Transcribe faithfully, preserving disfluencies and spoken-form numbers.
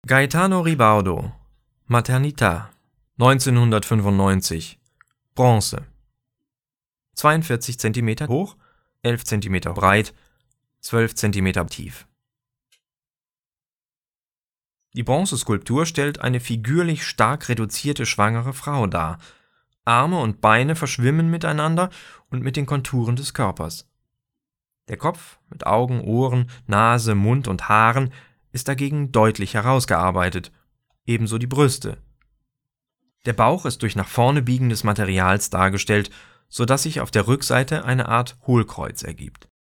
Gaetano Ribaudo, Maternità, neunzehnhundertfünfundneunzig, Bronze. zweiundvierzig Zentimeter hoch, elf Zentimeter breit, zwölf Zentimeter tief. Die Bronzeskulptur stellt eine figürlich stark reduzierte schwangere Frau dar. Arme und Beine verschwimmen miteinander und mit den Konturen des Körpers. Der Kopf mit Augen, Ohren, Nase, Mund und Haaren ist dagegen deutlich herausgearbeitet, ebenso die Brüste. Der Bauch ist durch nach vorne biegendes Materials dargestellt, so dass sich auf der Rückseite eine Art Hohlkreuz ergibt